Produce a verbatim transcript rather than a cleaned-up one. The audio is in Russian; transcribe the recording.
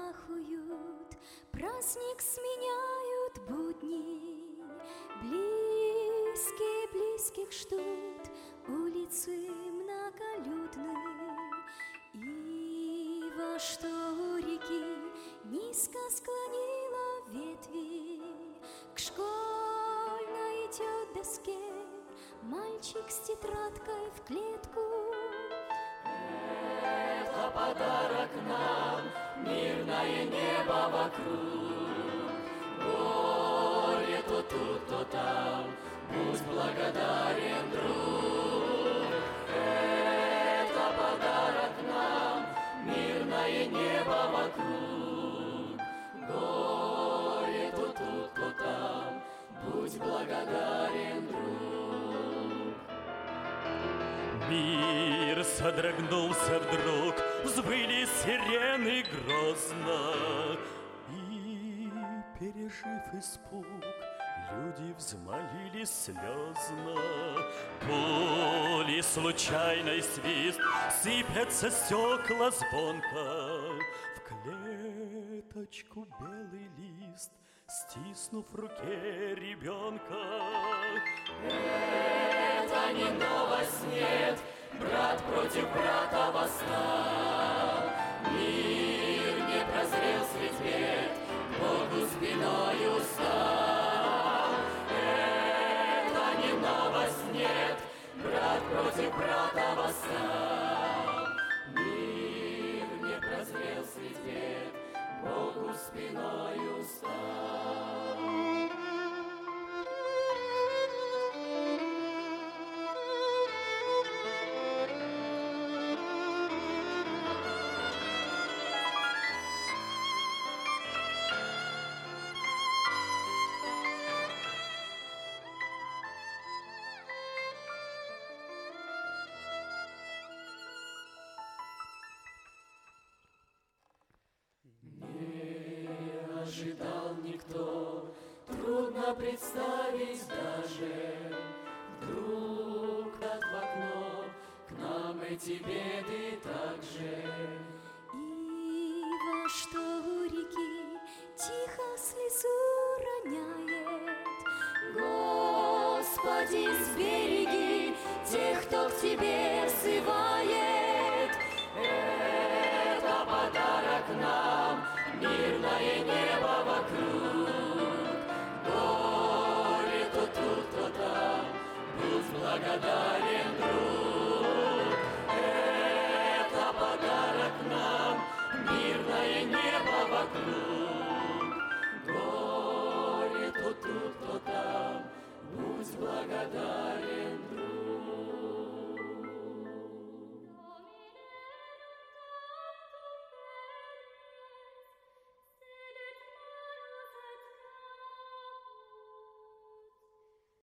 ахуют, праздник сменяют будни. Близкие близких ждут, улицы многолюдны. Ива, что у реки, низко склонила ветви. К школьной идет доске мальчик с тетрадкой в клетку. Это подарок нам, мирное небо вокруг. Горе то тут, то там, будь благодарен, друг. Это подарок нам, мирное небо вокруг. Горе то тут, то там, будь благодарен, друг. Мир содрогнулся вдруг, взвыли сирены грозно. И, пережив испуг, люди взмолились слезно. Пули, случайный свист, сыпятся стекла звонко. В клеточку белый лист, стиснув в руке ребенка. Это не новость, нет, брат против брата восстал. Мир не прозрел средь бед, Богу спиною стал. Это не новость, нет, брат против брата восстал. Мир не прозрел средь бед, Богу спиною стал. Не ожидал никто, трудно представить даже. Вдруг от в окно к нам эти беды также. Ива, что у реки, тихо слезу роняет. Господи, сбереги тех, кто к тебе взывает.